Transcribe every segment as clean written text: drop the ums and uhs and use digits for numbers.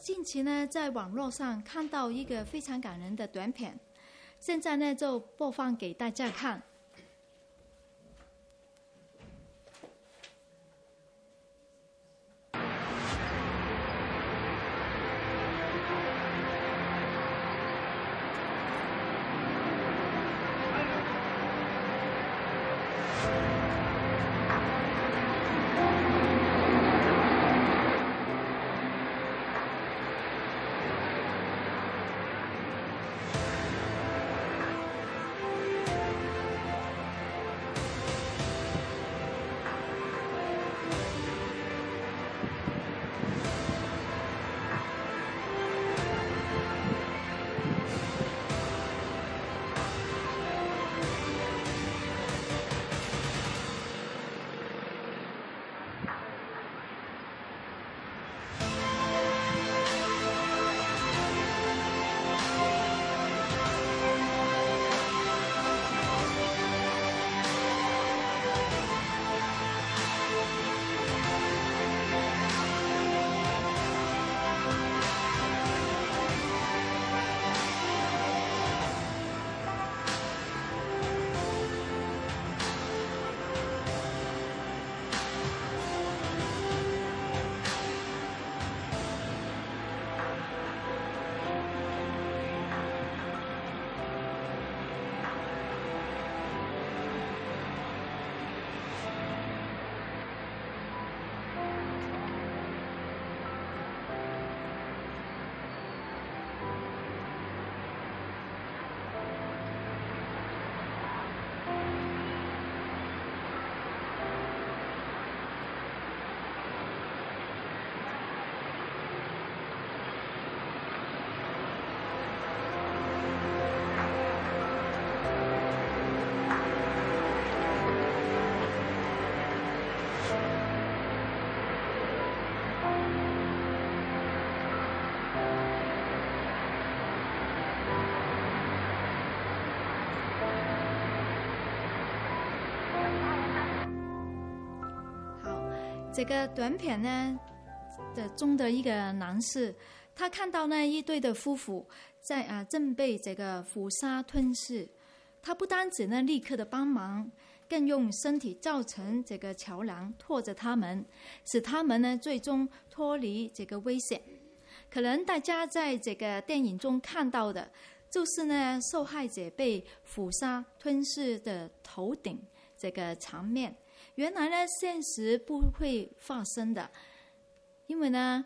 近期呢，在网络上看到一个非常感人的短片，现在呢就播放给大家看。这个短片呢中的一个男士，他看到呢一对的夫妇在正被这个虎鲨吞噬，他不单止呢立刻的帮忙，更用身体造成这个桥梁拖着他们，使他们呢最终脱离这个危险。可能大家在这个电影中看到的，就是呢受害者被虎鲨吞噬的头顶这个场面。原来呢，现实不会发生的，因为呢，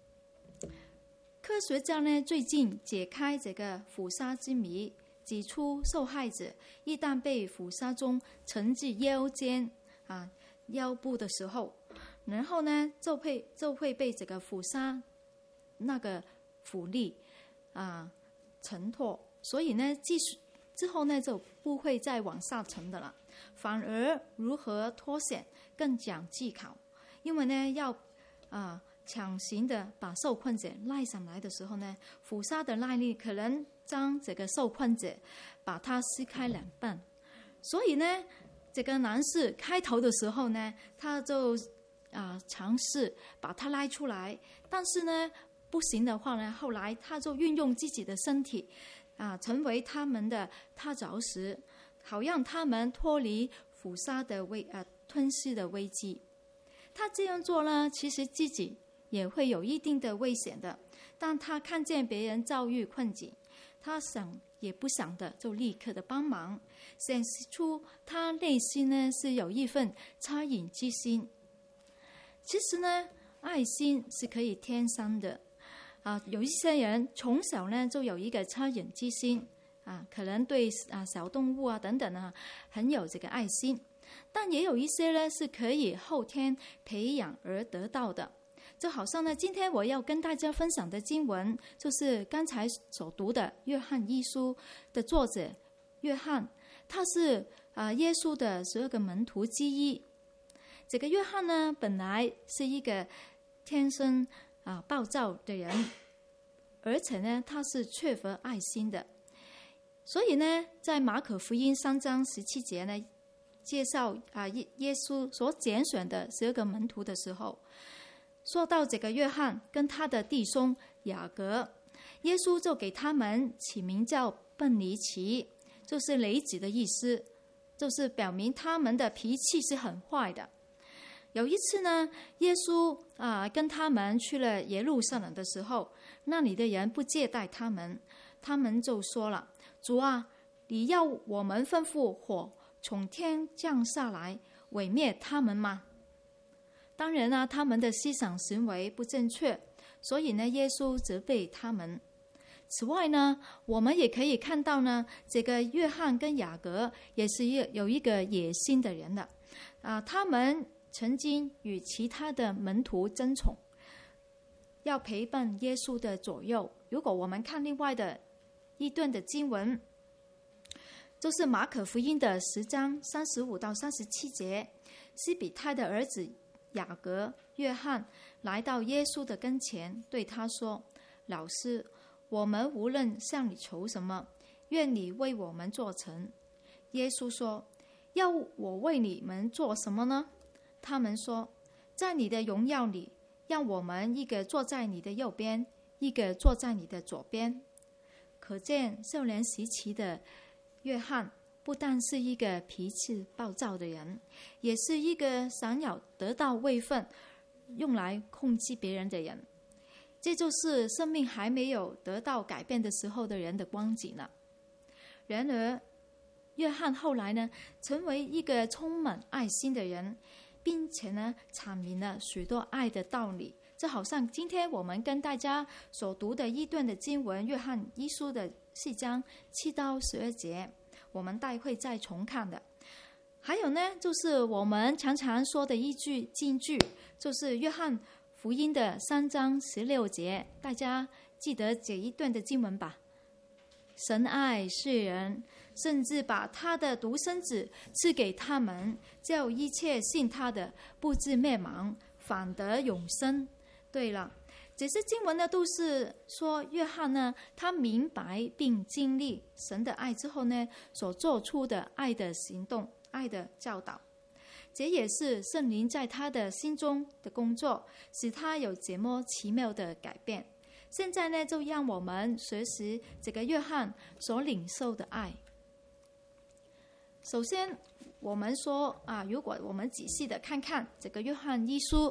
科学家呢最近解开这个虎鲨之谜，指出受害者一旦被虎鲨中沉至腰间腰部的时候，然后呢就会被这个虎鲨那个浮力沉脱，所以呢之后呢就不会再往下沉的了。反而如何脱险更讲技巧，因为呢要强行的把受困者拉上来的时候呢，虎鲨的耐力可能将这个受困者把它撕开两半，所以呢这个男士开头的时候呢，他就尝试把他拉出来，但是呢不行的话呢，后来他就运用自己的身体成为他们的踏脚石，好让他们脱离虎鲨的吞噬的危机。他这样做呢，其实自己也会有一定的危险的，但他看见别人遭遇困境，他想也不想的就立刻的帮忙，显示出他内心呢是有一份恻隐之心。其实呢，爱心是可以天生的有一些人从小呢就有一个恻隐之心可能对小动物等等很有这个爱心，但也有一些呢是可以后天培养而得到的。就好像呢，今天我要跟大家分享的经文，就是刚才所读的《约翰一书》的作者约翰，他是耶稣的12个门徒之一。这个约翰呢，本来是一个天生暴躁的人，而且呢，他是缺乏爱心的。所以呢，在马可福音3章17节呢，介绍耶稣所拣选的12个门徒的时候， 说到这个约翰跟他的弟兄雅各，耶稣就给他们起名叫笨尼奇，就是雷子的意思，就是表明他们的脾气是很坏的。有一次呢，耶稣跟他们去了耶路撒冷的时候，那里的人不接待他们，他们就说了：主啊，你要我们吩咐火从天降下来毁灭他们吗？当然啊，他们的思想行为不正确，所以呢，耶稣责备他们。此外呢，我们也可以看到呢，这个约翰跟雅各也是有一个野心的人的他们曾经与其他的门徒争宠，要陪伴耶稣的左右。如果我们看另外的一段的经文，就是马可福音的10章35到37节，西比泰的儿子雅各、约翰来到耶稣的跟前，对他说：老师，我们无论向你求什么，愿你为我们做成。耶稣说：要我为你们做什么呢？他们说：在你的荣耀里，让我们一个坐在你的右边，一个坐在你的左边。可见少年时期的约翰不但是一个脾气暴躁的人，也是一个想要得到位分用来控制别人的人。这就是生命还没有得到改变的时候的人的光景了。然而约翰后来呢，成为一个充满爱心的人，并且呢，阐明了许多爱的道理。这好像今天我们跟大家所读的一段的经文，约翰一书的4章7到12节，我们待会再重看的。还有呢，就是我们常常说的一句金句，就是约翰福音的3章16节，大家记得这一段的经文吧。神爱世人，甚至把他的独生子赐给他们，叫一切信他的不至灭亡，反得永生。对了，这些经文呢，都是说约翰呢，他明白并经历神的爱之后呢，所做出的爱的行动、爱的教导。这也是圣灵在他的心中的工作，使他有这么奇妙的改变。现在呢，就让我们学习这个约翰所领受的爱。首先，我们说如果我们仔细的看看这个约翰一书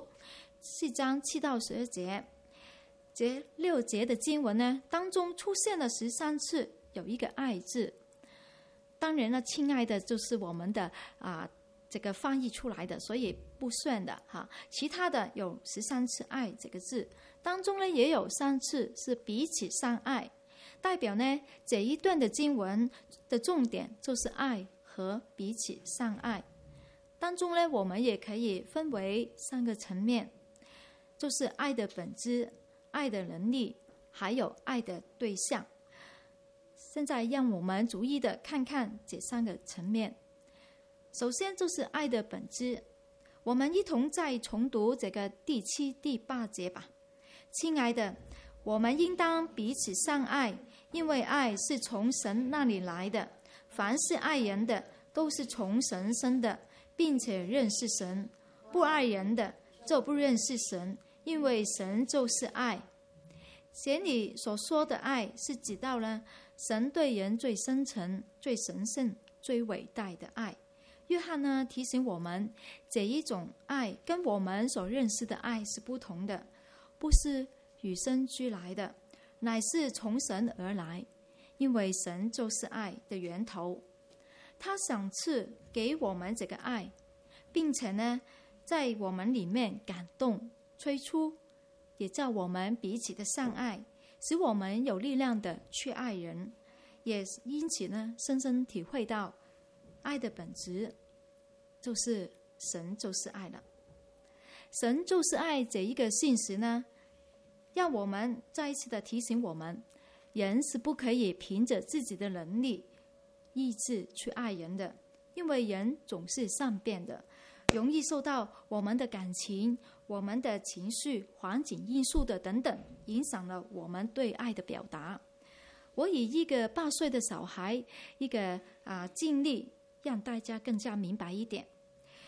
4章7到12节，这6节的经文呢，当中出现了13次有一个爱字。当然了，亲爱的就是我们的这个翻译出来的，所以不算的其他的有13次爱这个字，当中呢也有3次是彼此相爱，代表呢这一段的经文的重点就是爱和彼此相爱。当中呢，我们也可以分为3个层面，就是爱的本质、爱的能力，还有爱的对象。现在让我们逐一的看看这3个层面。首先就是爱的本质，我们一同再重读这个第7、第8节吧。亲爱的，我们应当彼此相爱，因为爱是从神那里来的。凡是爱人的，都是从神生的，并且认识神；不爱人的，就不认识神，因为神就是爱。这里所说的爱，是指到了神对人最深沉、最神圣、最伟大的爱。约翰呢提醒我们，这一种爱跟我们所认识的爱是不同的，不是与生俱来的，乃是从神而来，因为神就是爱的源头。他赏赐给我们这个爱，并且呢在我们里面感动催促，也叫我们彼此的相爱，使我们有力量的去爱人，也因此呢深深体会到爱的本质就是神就是爱了。神就是爱这一个信实呢，让我们再一次的提醒我们，人是不可以凭着自己的能力意志去爱人的，因为人总是善变的，容易受到我们的感情、我们的情绪、环境因素的等等影响了我们对爱的表达。我以一个8岁的小孩一个经历，让大家更加明白一点。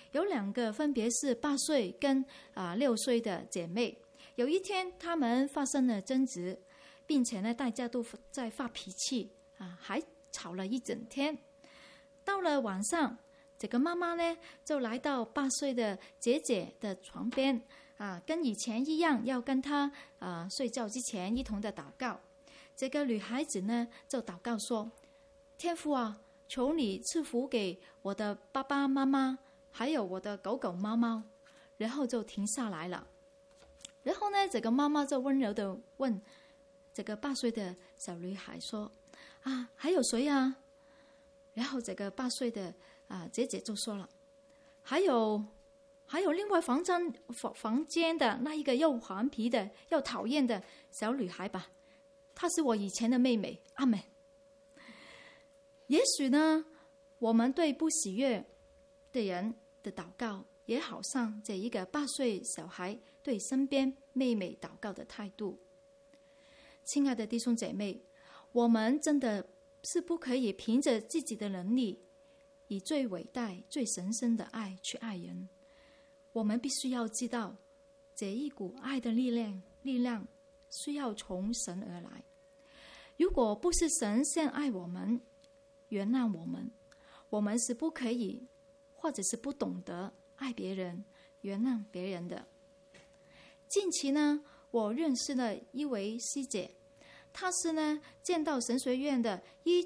有2个分别是8岁跟6岁的姐妹。有一天，她们发生了争执，并且呢，大家都在发脾气还吵了一整天。到了晚上，这个妈妈呢，就来到8岁的姐姐的床边跟以前一样，要跟她睡觉之前一同的祷告。这个女孩子呢，就祷告说：天父啊，求你赐福给我的爸爸妈妈，还有我的狗狗猫猫。然后就停下来了。然后呢，这个妈妈就温柔的问这个8岁的小女孩说：还有谁啊？然后这个8岁的姐姐就说了：还有另外房间的那一个又顽皮的又讨厌的小女孩吧，她是我以前的妹妹。阿们。也许呢，我们对不喜悦的人的祷告，也好像这一个8岁小孩对身边妹妹祷告的态度。亲爱的弟兄姐妹，我们真的是不可以凭着自己的能力，以最伟大、最神圣的爱去爱人。我们必须要知道，这一股爱的力量需要从神而来。如果不是神先爱我们，原谅我们是不可以，或者是不懂得爱别人、原谅别人的。近期呢，我认识了一位师姐，她是呢剑道神学院的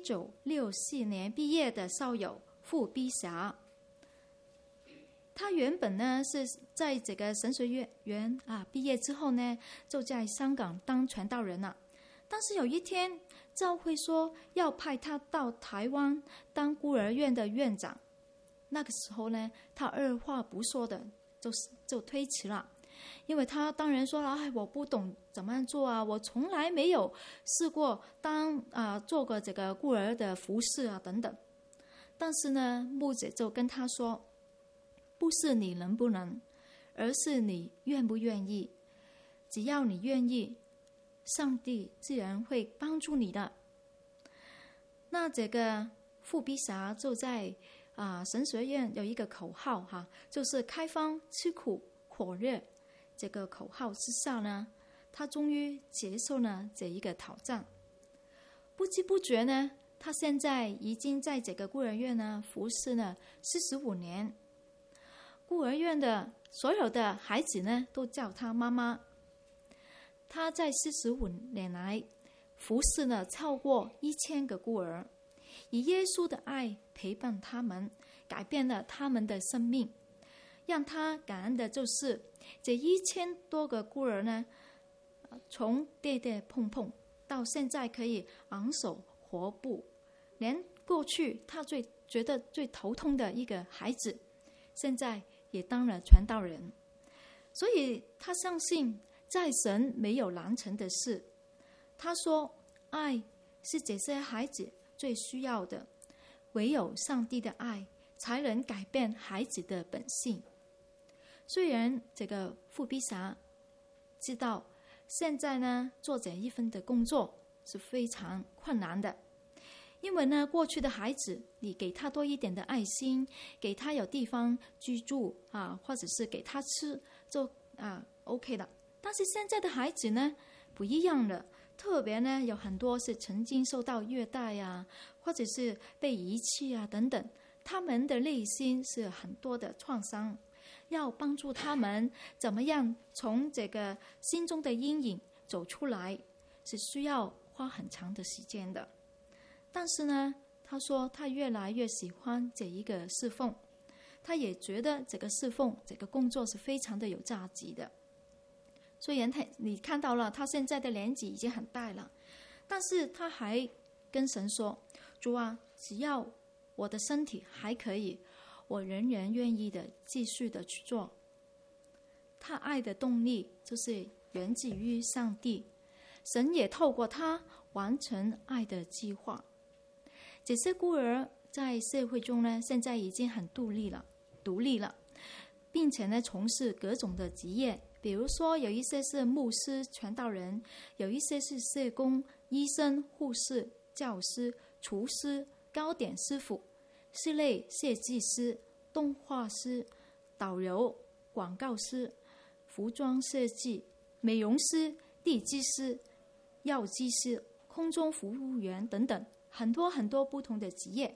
1964年毕业的校友傅碧霞。她原本呢是在这个神学院毕业之后呢，就在香港当传道人了。但是有一天，教会说要派她到台湾当孤儿院的院长。那个时候呢，她二话不说的就推辞了，因为她当然说了：我不懂怎么样做我从来没有试过做过这个孤儿的服侍等等。但是呢，牧者就跟她说：不是你能不能，而是你愿不愿意。只要你愿意，上帝自然会帮助你的。那这个傅碧霞就在神学院有一个口号就是开放、吃苦、火热。这个口号之下呢，他终于接受了这一个挑战。不知不觉呢，他现在已经在这个孤儿院呢服侍了45年。孤儿院的所有的孩子呢，都叫他妈妈。他在45年来服侍了超过1000个孤儿，以耶稣的爱陪伴他们，改变了他们的生命。让他感恩的就是这1000多个孤儿呢，从跌跌碰碰到现在可以昂首活步，连过去他觉得最头痛的一个孩子，现在也当了传道人。所以他相信在神没有难成的事。他说，爱是这些孩子最需要的，唯有上帝的爱才能改变孩子的本性。虽然这个傅碧霞知道现在呢做这一份的工作是非常困难的，因为呢过去的孩子，你给他多一点的爱心，给他有地方居住或者是给他吃就OK 了。但是现在的孩子呢不一样了，特别呢有很多是曾经受到虐待或者是被遗弃等等，他们的内心是很多的创伤。要帮助他们怎么样从这个心中的阴影走出来，是需要花很长的时间的。但是呢，他说他越来越喜欢这一个侍奉，他也觉得这个侍奉这个工作是非常的有价值的。虽然你看到了他现在的年纪已经很大了，但是他还跟神说：主啊，只要我的身体还可以，我仍然愿意的继续的去做。他爱的动力就是源自于上帝，神也透过他完成爱的计划。这些孤儿在社会中呢，现在已经很独立了，并且呢从事各种的职业，比如说有一些是牧师、传道人，有一些是社工、医生、护士、教师、厨师、糕点师傅、室内设计师、动画师、 导游、广告师、服装设计、美容师、地基师、药剂师、空中服务员等等，很多很多不同的职业。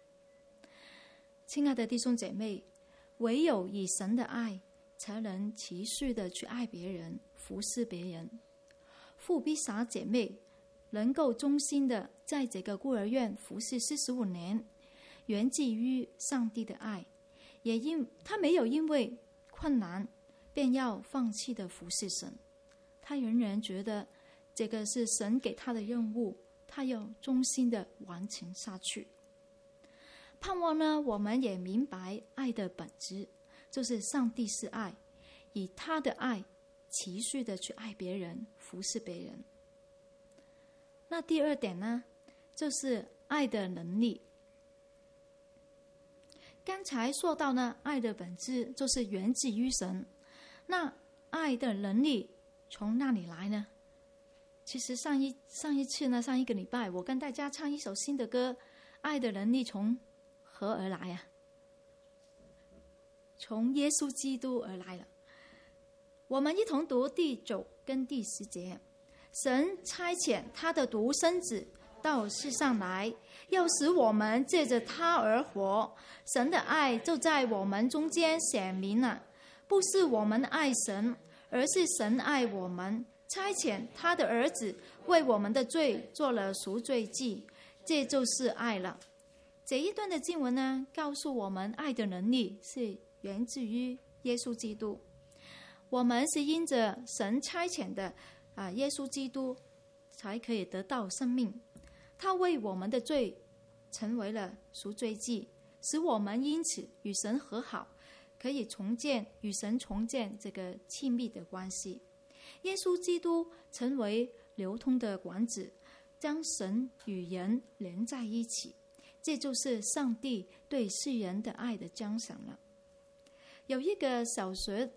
亲爱的弟兄姐妹，唯有以神的爱，才能持续的去爱别人，服侍别人。富比莎姐妹能够忠心的在这个孤儿院服侍45年，源自于上帝的爱，她没有因为困难便要放弃的服侍神，她仍然觉得这个是神给她的任务，她要忠心的完成下去。盼望呢，我们也明白爱的本质，就是上帝是爱，以他的爱持续的去爱别人，服侍别人。那第二点呢，就是爱的能力。刚才说到呢，爱的本质就是源自于神。那爱的能力从哪里来呢？其实上一个礼拜我跟大家唱一首新的歌，爱的能力从何而来啊？从耶稣基督而来了。我们一同读第9跟第10节。神差遣他的独生子到世上来，要使我们借着他而活。神的爱就在我们中间显明了，不是我们爱神，而是神爱我们，差遣他的儿子为我们的罪做了赎罪祭，这就是爱了。这一段的经文呢，告诉我们爱的能力是源自于耶稣基督。我们是因着神差遣的耶稣基督才可以得到生命，他为我们的罪成为了赎罪祭，使我们因此与神和好，可以与神重建这个亲密的关系。耶稣基督成为流通的管子，将神与人连在一起，这就是上帝对世人的爱的奖赏了。有一个小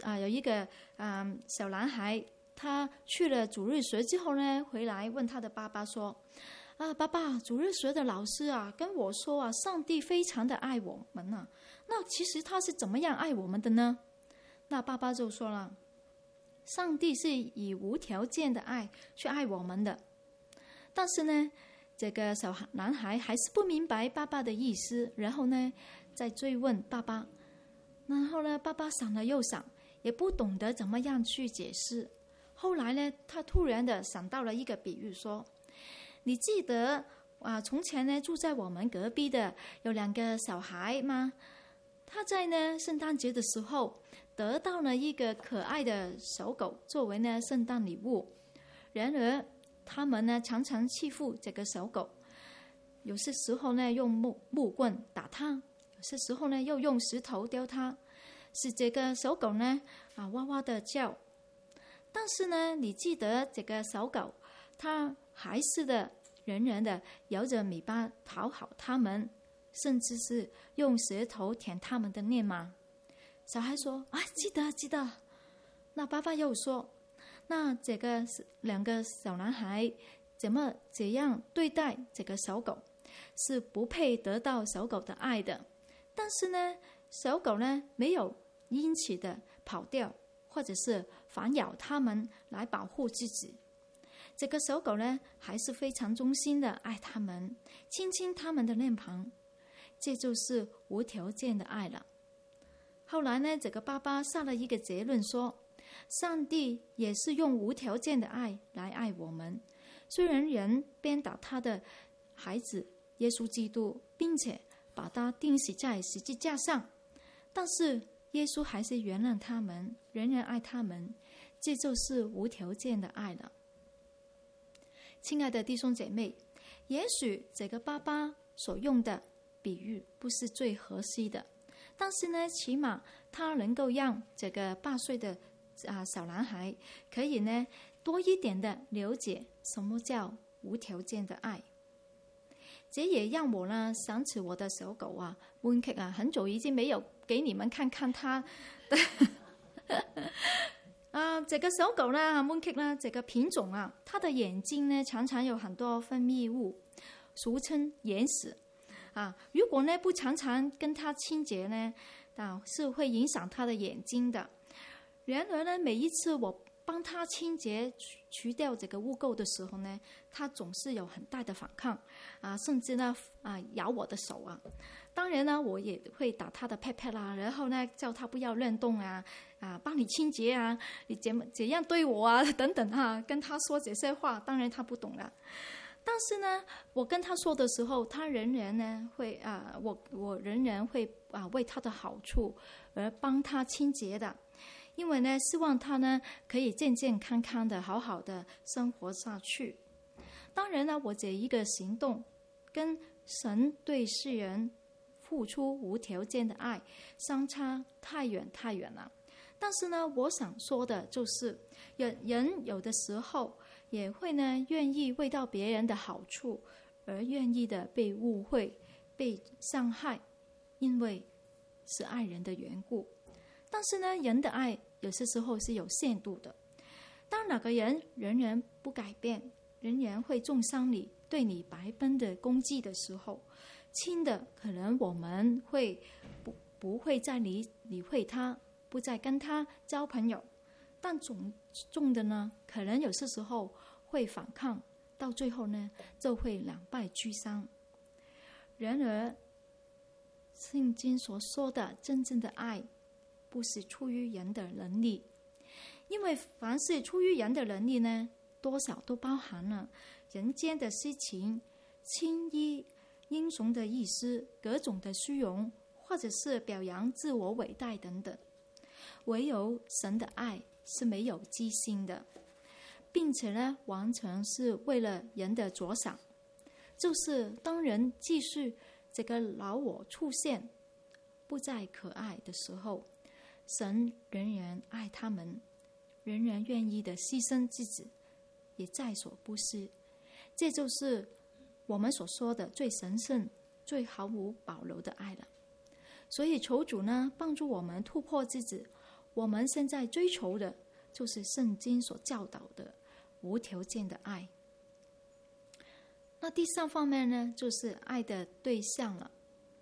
男孩，他去了主日学之后呢，回来问他的爸爸说：爸爸，主日学的老师跟我说上帝非常的爱我们那其实他是怎么样爱我们的呢？那爸爸就说了，上帝是以无条件的爱去爱我们的。但是呢，这个小男孩还是不明白爸爸的意思，然后呢再追问爸爸。然后呢，爸爸想了又想，也不懂得怎么样去解释。后来呢，他突然的想到了一个比喻，说：你记得从前呢住在我们隔壁的有2个小孩吗？他在呢圣诞节的时候得到了一个可爱的小狗作为呢圣诞礼物。然而他们呢常常欺负这个小狗，有些时候呢用木棍打它，有些时候呢又用石头丢它，使这个小狗呢哇哇的叫。但是呢，你记得这个小狗，它还是的仍然的摇着尾巴讨好他们，甚至是用舌头舔他们的脸吗？小孩说：记得。那爸爸又说：那这个2个小男孩怎样对待这个小狗，是不配得到小狗的爱的。但是呢，小狗呢没有因此的跑掉，或者是反咬他们来保护自己。这个小狗呢还是非常忠心的爱他们，亲亲他们的脸庞，这就是无条件的爱了。后来呢，这个爸爸下了一个结论说，上帝也是用无条件的爱来爱我们。虽然人鞭打他的孩子耶稣基督，并且把他钉死在十字架上，但是耶稣还是原谅他们，仍然爱他们，这就是无条件的爱了。亲爱的弟兄姐妹，也许这个爸爸所用的比喻不是最合适的，但是呢，起码他能够让这个8岁的小男孩可以呢多一点的了解什么叫无条件的爱。这也让我呢想起我的小狗Mooncake很久已经没有给你们看它的这个小狗呢Mooncake呢这个品种它的眼睛呢常常有很多分泌物，俗称眼屎如果呢不常常跟它清洁呢， 是会影响他的眼睛的。然而呢，每一次我帮他清洁除掉这个污垢的时候呢，他总是有很大的反抗甚至呢咬我的手当然呢，我也会打他的 pat 啦，然后呢叫他不要乱动帮你清洁你怎样对我等等跟他说这些话，当然他不懂了。但是呢，我跟他说的时候，他仍然呢会我仍然会为他的好处而帮他清洁的，因为呢，希望他呢可以健健康康的好好的生活下去。当然呢，我这一个行动跟神对世人付出无条件的爱相差太远太远了。但是呢，我想说的就是人有的时候也会呢愿意为到别人的好处而愿意的被误会被伤害，因为是爱人的缘故。但是呢，人的爱有些时候是有限度的。当哪个人仍然不改变，仍然会重伤你，对你百般的攻击的时候，轻的可能我们会不会再理会他，不再跟他交朋友。但重的呢，可能有些时候会反抗，到最后呢就会两败俱伤。然而圣经所说的真正的爱不是出于人的能力，因为凡是出于人的能力呢，多少都包含了人间的私情、轻易英雄的意思、各种的虚荣，或者是表扬自我伟大等等。唯有神的爱是没有机心的，并且呢，完全是为了人的着想。就是当人继续这个老我出现，不再可爱的时候，神仍然爱他们，仍然愿意的牺牲自己，也在所不惜。这就是我们所说的最神圣、最毫无保留的爱了。所以求主呢，帮助我们突破自己。我们现在追求的就是圣经所教导的无条件的爱。那第三方面呢，就是爱的对象了。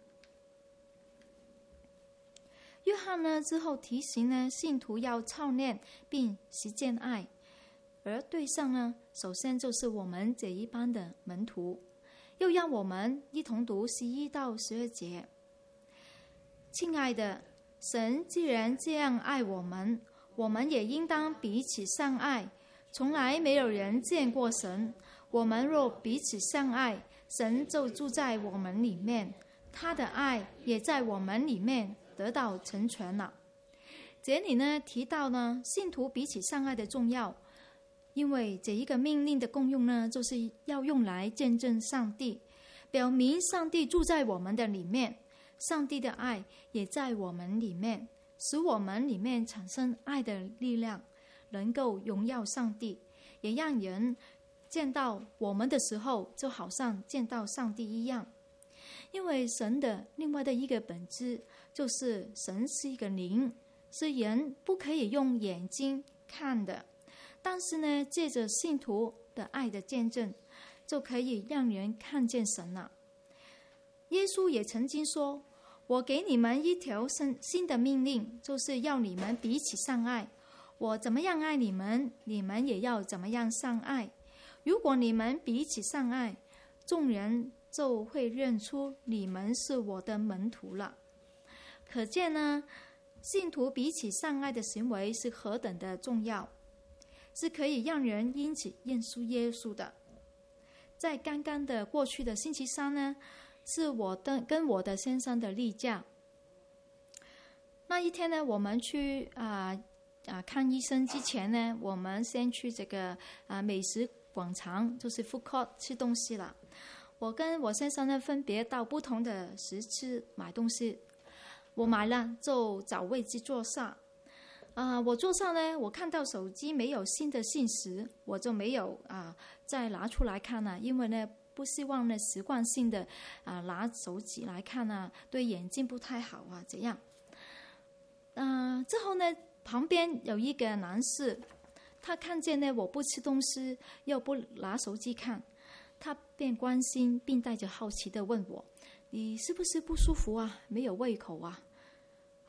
约翰呢之后提醒呢，信徒要操练并实践爱，而对象呢，首先就是我们这一班的门徒。又让我们一同读11到12节。亲爱的，神既然这样爱我们，我们也应当彼此相爱。从来没有人见过神，我们若彼此相爱，神就住在我们里面，他的爱也在我们里面得到成全了。这里呢提到呢，信徒彼此相爱的重要，因为这一个命令的功用呢，就是要用来见证上帝，表明上帝住在我们的里面，上帝的爱也在我们里面，使我们里面产生爱的力量，能够荣耀上帝，也让人见到我们的时候就好像见到上帝一样。因为神的另外的一个本质就是神是一个灵，是人不可以用眼睛看的，但是呢，借着信徒的爱的见证，就可以让人看见神了。耶稣也曾经说，我给你们一条新的命令，就是要你们彼此相爱。我怎么样爱你们，你们也要怎么样相爱。如果你们彼此相爱，众人就会认出你们是我的门徒了。可见呢，信徒彼此相爱的行为是何等的重要，是可以让人因此认出耶稣的。在刚刚的过去的星期三呢，是我跟我的先生的例假。那一天呢，我们去看医生之前呢，我们先去这个美食广场，就是 food court 吃东西了。我跟我先生呢分别到不同的食肆买东西。我买了就找位置坐下。我坐上呢，我看到手机没有新的信息，我就没有再拿出来看了，因为呢不希望呢习惯性的拿手机来看对眼睛不太好这样。之后呢，旁边有一个男士，他看见呢我不吃东西，又不拿手机看，他便关心并带着好奇的问我，你是不是不舒服没有胃口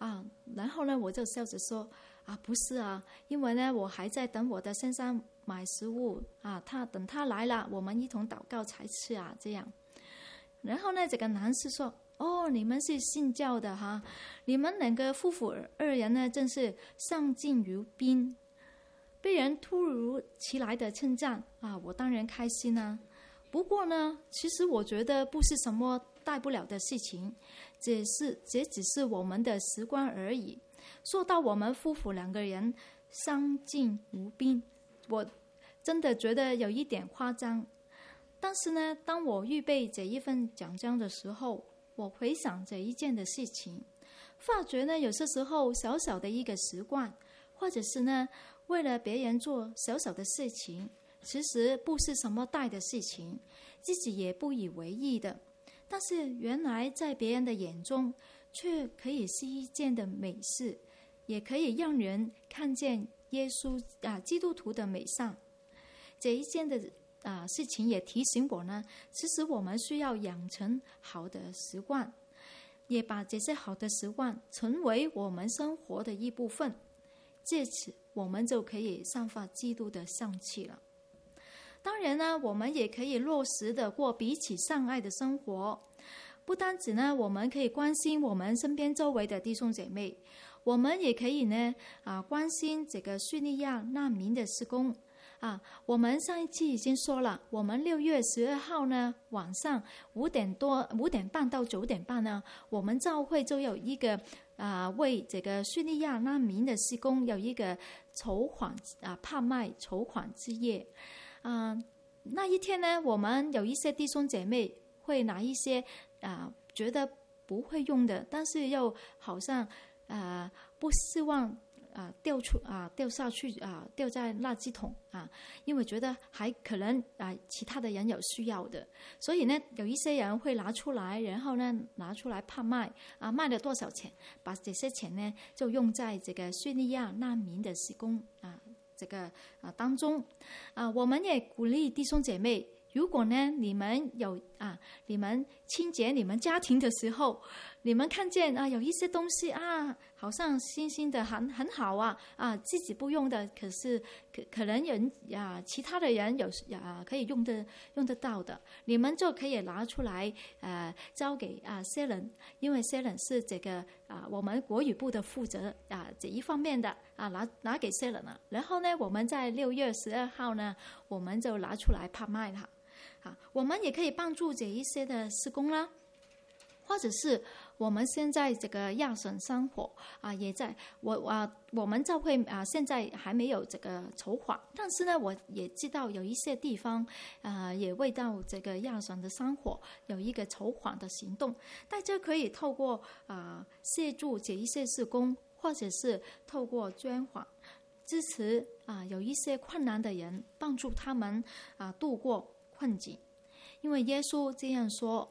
然后呢，我就笑着说不是啊，因为呢，我还在等我的先生买食物等他来了，我们一同祷告才吃这样。然后呢，这个男士说，你们是信教的哈，你们两个夫妇二人呢，真是上进如宾。被人突如其来的称赞我当然开心啊。不过呢，其实我觉得不是什么大不了的事情，这只是我们的习惯而已。说到我们夫妇两个人相敬如宾，我真的觉得有一点夸张。但是呢，当我预备这一份讲章的时候，我回想这一件的事情，发觉呢，有些时候小小的一个习惯，或者是呢，为了别人做小小的事情，其实不是什么大的事情，自己也不以为意的，但是原来在别人的眼中却可以是一件的美事，也可以让人看见耶稣基督徒的美善。这一件的事情也提醒我呢，其实我们需要养成好的习惯，也把这些好的习惯成为我们生活的一部分，借此我们就可以散发基督的香气了。当然呢，我们也可以落实的过彼此相爱的生活。不单止呢，我们可以关心我们身边周围的弟兄姐妹，我们也可以呢关心这个叙利亚难民的事工。我们上一期已经说了，我们6月12号呢晚上5点半到9点半呢，我们教会就有一个为这个叙利亚难民的事工有一个筹款拍卖筹款之夜。那一天呢，我们有一些弟兄姐妹会拿一些觉得不会用的，但是又好像不希望掉下去掉在垃圾桶因为觉得还可能其他的人有需要的，所以呢，有一些人会拿出来，然后呢拿出来拍卖卖了多少钱，把这些钱呢就用在这个叙利亚难民的事工这个当中我们也鼓励弟兄姐妹，如果呢你们有你们清洁你们家庭的时候，你们看见有一些东西好像新新的很好自己不用的，可是可能人其他的人有可以用得到的，你们就可以拿出来交给Selen，因为 Selen 是这个我们国语部的负责这一方面的拿给 Selen 了。然后呢，我们在6月12号呢，我们就拿出来拍卖它。我们也可以帮助这一些的事工啦，或者是我们现在这个亚省生活也在我们教会现在还没有这个筹款，但是呢，我也知道有一些地方也为到这个亚省的生活有一个筹款的行动，大家可以透过协助这一些事工，或者是透过捐款支持有一些困难的人，帮助他们度过困境。因为耶稣这样说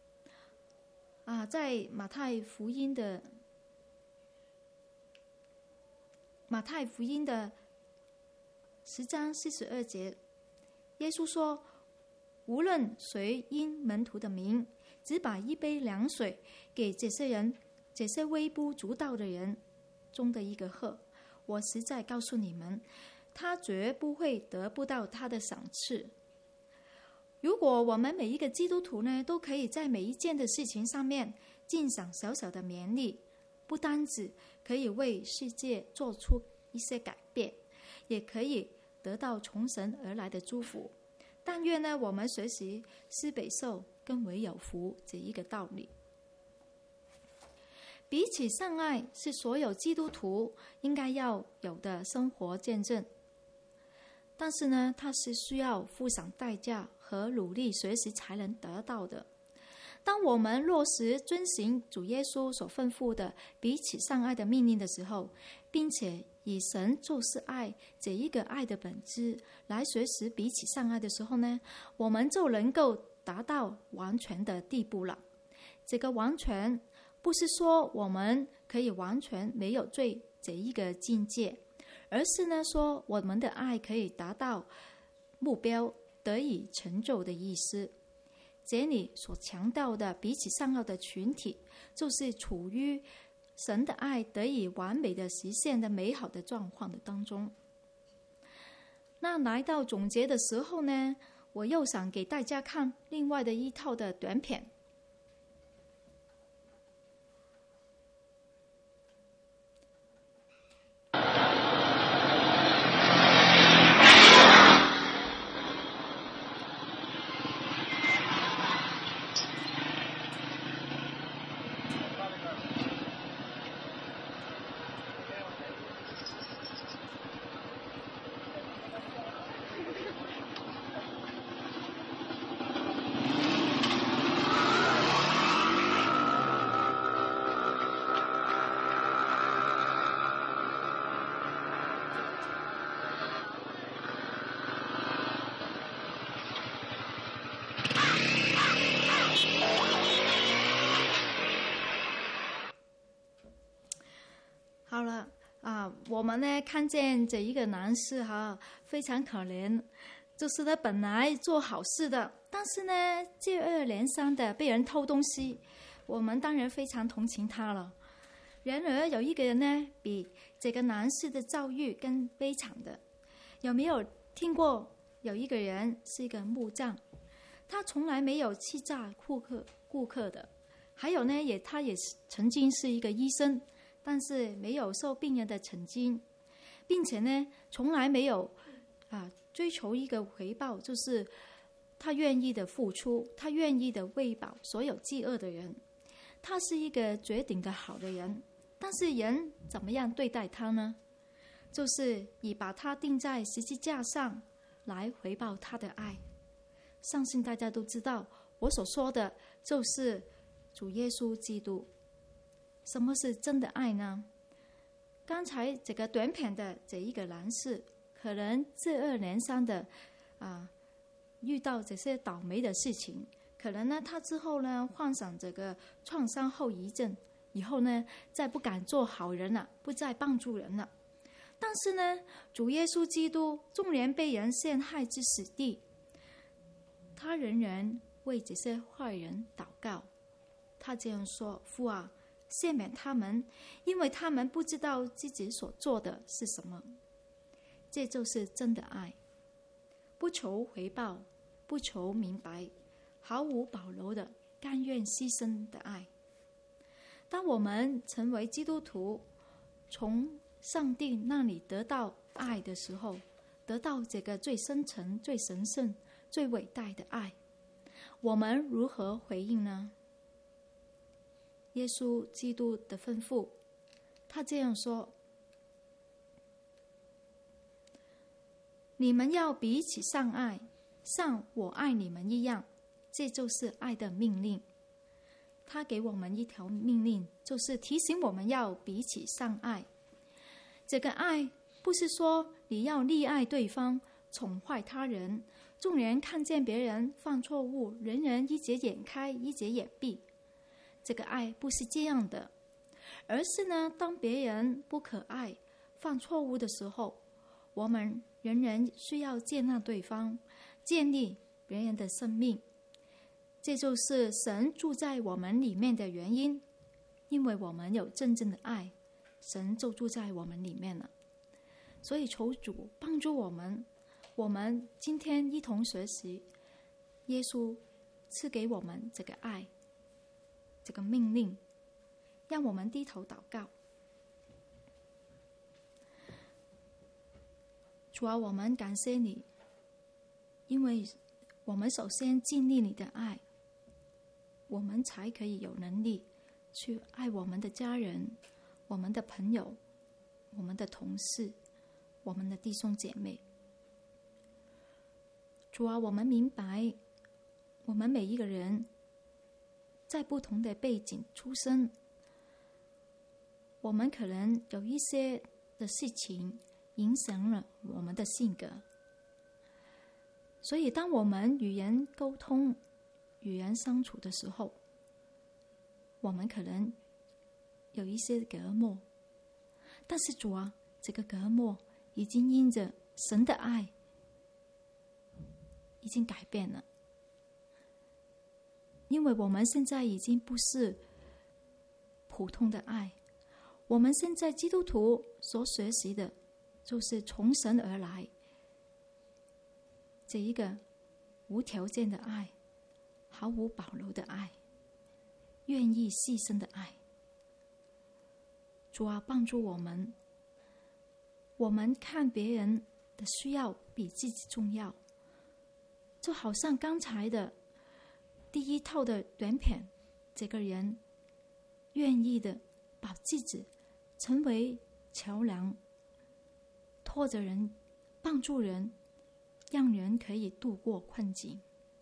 在马太福音的10章42节，耶稣说，无论谁因门徒的名只把一杯凉水给这些人，这些微不足道的人中的一个喝，我实在告诉你们，他绝不会得不到他的赏赐。如果我们每一个基督徒呢，都可以在每一件的事情上面尽上小小的勉力，不单止可以为世界做出一些改变，也可以得到从神而来的祝福。但愿呢，我们学习施比受更为有福这一个道理。彼此相爱是所有基督徒应该要有的生活见证，但是呢，它是需要付上代价和努力学习才能得到的。当我们落实遵行主耶稣所吩咐的彼此相爱的命令的时候，并且以神就是爱这一个爱的本质来学习彼此相爱的时候呢，我们就能够达到完全的地步了。这个完全不是说我们可以完全没有罪这一个境界，而是呢说我们的爱可以达到目标得以成就的意思。这里所强调的彼此相爱的群体，就是处于神的爱得以完美的实现的美好的状况的当中。那来到总结的时候呢，我又想给大家看另外的一套的短片。好了我们呢看见这一个男士非常可怜，就是他本来做好事的，但是呢接二连三的被人偷东西，我们当然非常同情他了。然而有一个人呢比这个男士的遭遇更悲惨的，有没有听过有一个人是一个木匠，他从来没有欺诈顾客的，还有呢他也曾经是一个医生，但是没有受病人的曾经，并且呢从来没有追求一个回报，就是他愿意的付出，他愿意的喂饱所有饥饿的人，他是一个绝顶的好的人。但是人怎么样对待他呢？就是以把他钉在十字架上来回报他的爱。相信大家都知道，我所说的就是主耶稣基督。什么是真的爱呢？刚才这个短片的这一个男士，可能接二连三的遇到这些倒霉的事情，可能呢他之后呢患上这个创伤后遗症，以后呢再不敢做好人了，不再帮助人了。但是呢主耶稣基督纵然被人陷害至死地，他仍然为这些坏人祷告。他这样说：父啊，赦免他们，因为他们不知道自己所做的是什么。这就是真的爱，不求回报，不求明白，毫无保留的甘愿牺牲的爱。当我们成为基督徒，从上帝那里得到爱的时候，得到这个最深沉、最神圣、最伟大的爱，我们如何回应呢？耶稣基督的吩咐，他这样说：你们要彼此相爱，像我爱你们一样，这就是爱的命令。他给我们一条命令，就是提醒我们要彼此相爱。这个爱不是说你要溺爱对方，宠坏他人，纵然看见别人犯错误，人人一截眼开，一截眼闭。这个爱不是这样的，而是呢，当别人不可爱、犯错误的时候，我们人人需要接纳对方，建立别人的生命。这就是神住在我们里面的原因，因为我们有真正的爱，神就住在我们里面了。所以求主帮助我们，我们今天一同学习耶稣赐给我们这个爱，这个命令，让我们低头祷告。主啊，我们感谢你，因为我们首先经历你的爱，我们才可以有能力去爱我们的家人、我们的朋友、我们的同事、我们的弟兄姐妹。主啊，我们明白，我们每一个人在不同的背景出生，我们可能有一些的事情影响了我们的性格。所以当我们与人沟通、与人相处的时候，我们可能有一些隔膜。但是主啊，这个隔膜已经因着神的爱已经改变了。因为我们现在已经不是普通的爱， 我们现在基督徒所学习的，就是从神而来这一个无条件的爱，毫无保留的爱，愿意牺牲的爱。主啊，帮助我们，我们看别人的需要比自己重要。就好像刚才的第一套的短片，这个人愿意的把自己成为桥梁，拖着人，帮助人，让人可以度过困境。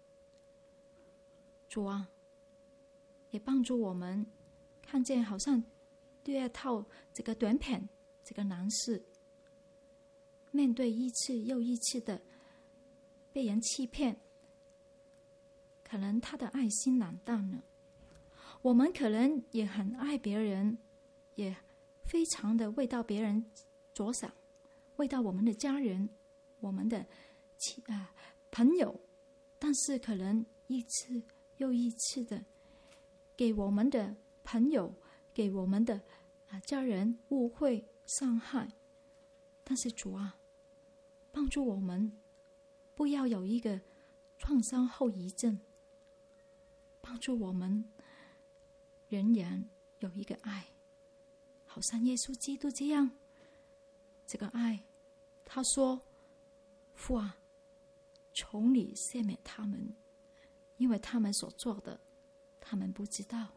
主啊，也帮助我们看见好像第二套这个短片，这个男士面对一次又一次的被人欺骗，可能他的爱心冷淡了。我们可能也很爱别人，也非常的为到别人着想，为到我们的家人，我们的朋友，但是可能一次又一次的给我们的朋友，给我们的家人误会伤害。但是主啊，帮助我们不要有一个创伤后遗症，帮助我们仍然有一个爱，好像耶稣基督这样。这个爱，他说，父啊，求你赦免他们，因为他们所做的他们不知道。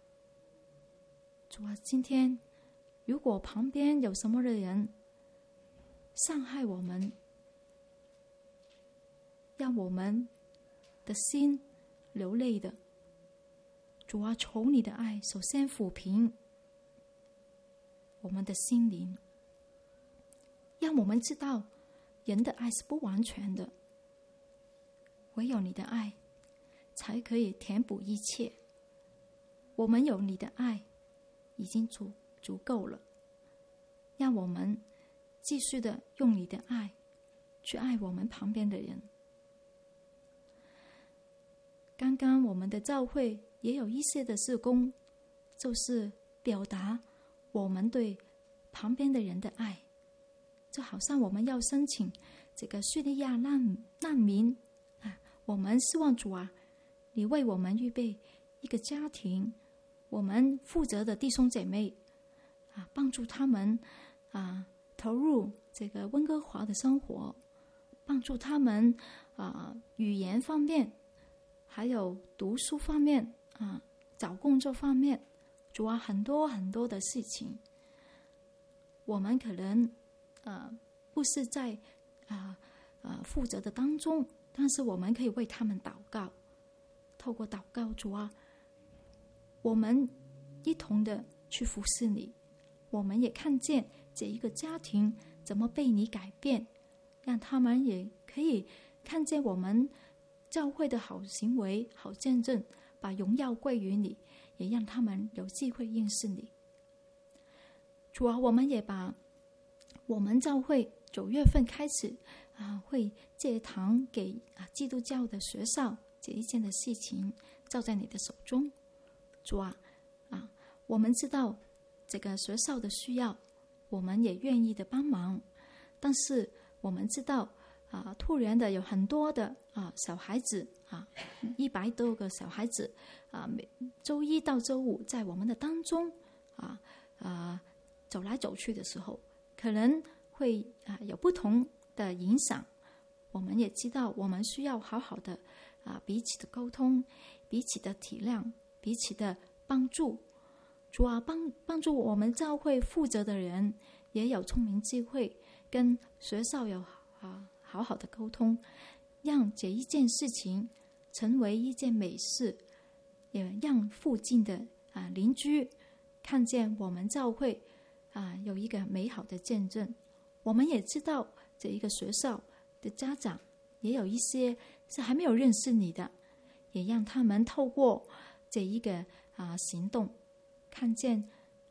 主啊，今天如果旁边有什么的人伤害我们，让我们的心流泪的，主啊，求你的爱首先抚平我们的心灵，让我们知道人的爱是不完全的，唯有你的爱才可以填补一切。我们有你的爱已经足够了，让我们继续的用你的爱去爱我们旁边的人。刚刚我们的教会也有一些的事工，就是表达我们对旁边的人的爱，就好像我们要申请这个叙利亚难民我们希望主啊，你为我们预备一个家庭，我们负责的弟兄姐妹帮助他们投入这个温哥华的生活，帮助他们语言方面，还有读书方面找工作方面，主啊，很多很多的事情，我们可能不是在负责的当中，但是我们可以为他们祷告，透过祷告，主啊，我们一同的去服侍你。我们也看见这一个家庭怎么被你改变，让他们也可以看见我们教会的好行为、好见证，把荣耀归于你，也让他们有机会认识你。主啊，我们也把我们教会9月份开始会借堂给基督教的学校这一件的事情交在你的手中。主啊，我们知道这个学校的需要，我们也愿意的帮忙，但是我们知道突然的有很多的小孩子100多个小孩子每周一到周五在我们的当中走来走去的时候，可能会有不同的影响。我们也知道我们需要好好的彼此的沟通，彼此的体谅，彼此的帮助。主啊，帮助我们教会负责的人也有聪明智慧，跟学校有好好的沟通，让这一件事情成为一件美事，也让附近的邻居看见我们教会有一个美好的见证。我们也知道这一个学校的家长也有一些是还没有认识你的，也让他们透过这一个行动，看见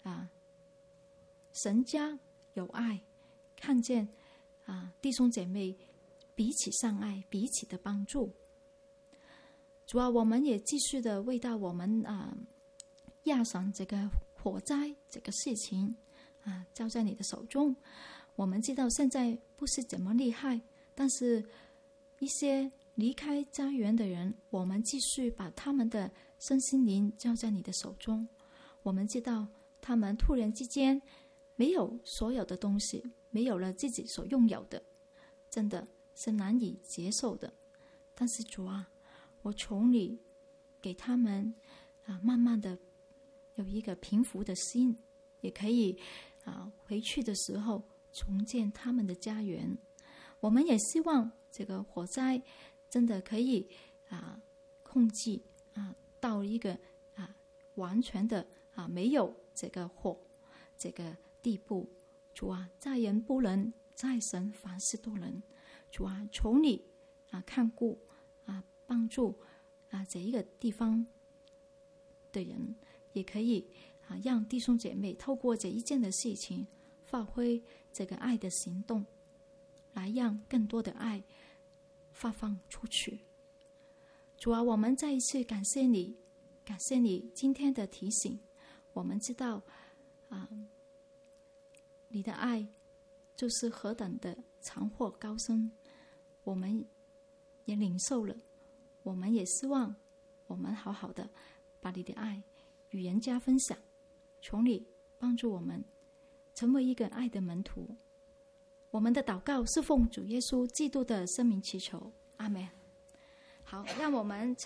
神家有爱，看见弟兄姐妹彼此相爱，彼此的帮助。主啊，我们也继续的为到我们亚省这个火灾这个事情交在你的手中。我们知道现在不是怎么厉害，但是一些离开家园的人，我们继续把他们的身心灵交在你的手中。我们知道他们突然之间没有所有的东西，没有了自己所拥有的，真的是难以接受的。但是主啊，我求你给他们慢慢的有一个平服的心，也可以回去的时候重建他们的家园。我们也希望这个火灾真的可以控制到一个完全的没有这个火这个地步。主啊，在人不能，在神凡事都能。主啊，求你看顾帮助这一个地方的人，也可以让弟兄姐妹透过这一件的事情发挥这个爱的行动，来让更多的爱发放出去。主啊，我们再一次感谢你，感谢你今天的提醒。我们知道你的爱就是何等的长阔高深，我们也领受了，我们也希望我们好好的把你的爱与人家分享。求你帮助我们成为一个爱的门徒。我们的祷告是奉主耶稣基督的圣名祈求，阿们。好，让我们